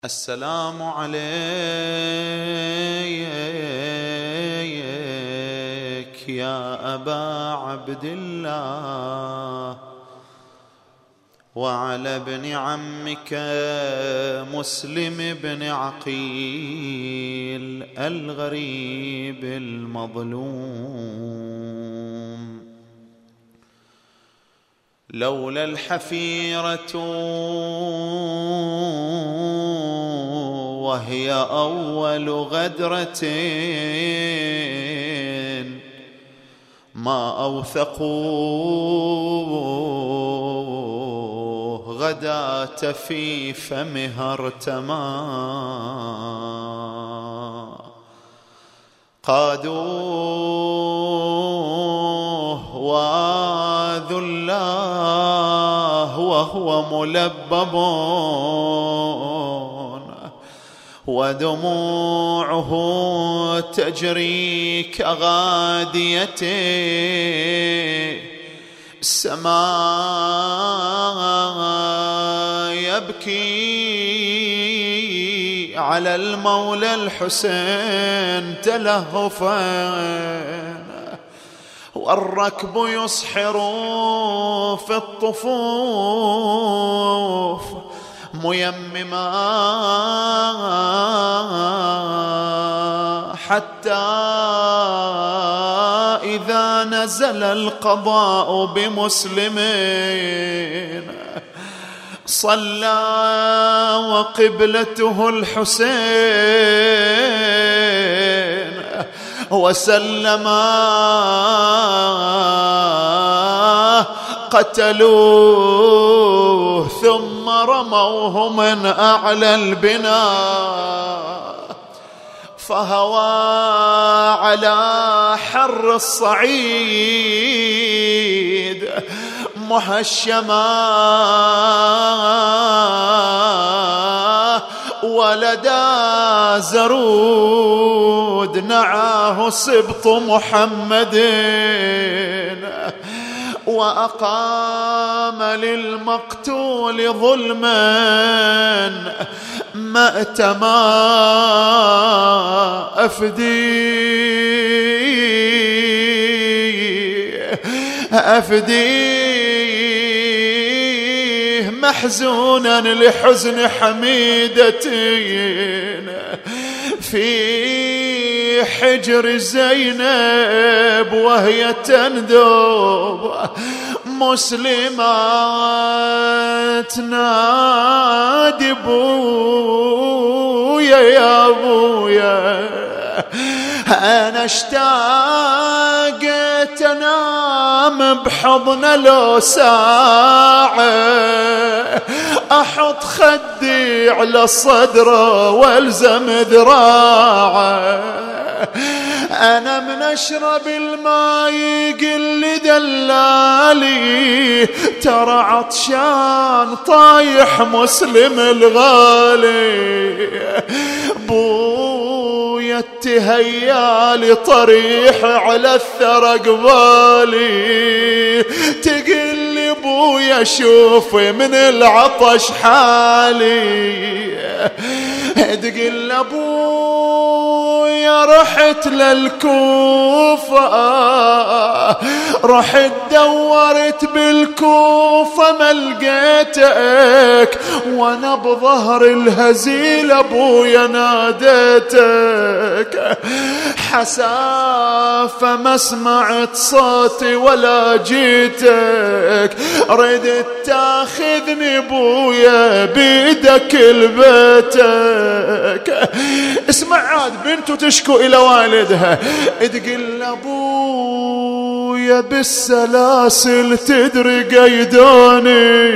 السلام عليك يا أبا عبد الله وعلى ابن عمك مسلم بن عقيل الغريب المظلوم. لولا الحفيرة وهي أول غدرة ما أوثقوه غداة في فمها ارتمى. قادوه وذلاه وهو ملبب ودموعه تجري كغادية السماء. يبكي على المولى الحسين تلهفا والركب يصحر في الطفوف ميمما حتى إذا نزل القضاء بمسلمين صلى وقبلته الحسين وسلم. قتلوه ثم رموه من أعلى البناء فهوى على حر الصعيد محشما ولدى زرود نعاه سبط محمد وأقام للمقتول ظلما مأتما. أفديه محزونا لحزن حميدتين في حجر زينب وهي تندب مسلمات نادي بويا يا بويا أنا اشتاقت أنام بحضن لو ساعة أحط خدي على صدره والزم ذراعه. أنا من أشرب الماء يقل لي دلالي ترى عطشان طايح مسلم الغالي. بويا اتهيالي طريح على الثرى قبالي تقلي بويا شوفي من العطش حالي. تقل ابويا رحت للكوفة رحت دورت بالكوفة ما لقيتك وانا بظهر الهزيل ابويا ناديتك حسافة ما سمعت صوتي ولا جيتك ردت تاخذني بويا بيدك لبيتك. اسمع عاد بنته تشكو إلى والدها تقول أبويا بالسلاسل تدري قيدوني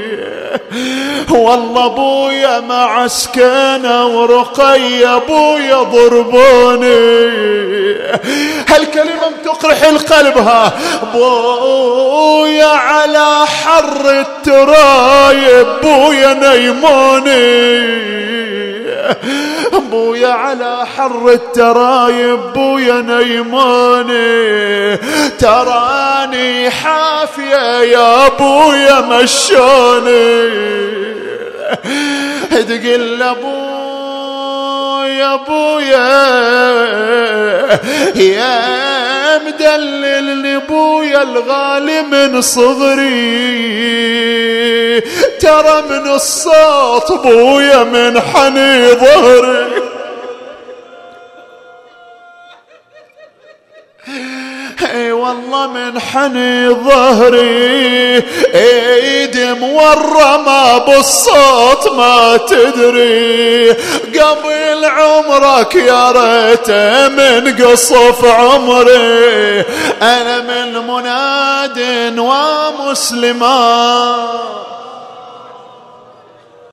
والله أبويا مع سكينة ورقية أبويا ضربوني. هالكلمة تقرح القلب ها. أبويا على حر الترايب أبويا نيموني أبويا على حر الترايب أبويا نيموني تراني حافية يا أبويا مشوني تقل ابويا ابويا يا مدلل لابويا الغالي من صغري، ترى من الصوت ابويا من حني ظهري. اي والله من حني ظهري، ايدي مورمة بالصوت ما تدري، قبل عمرك يا ريت من قصف عمري، انا من مناد ومسلمان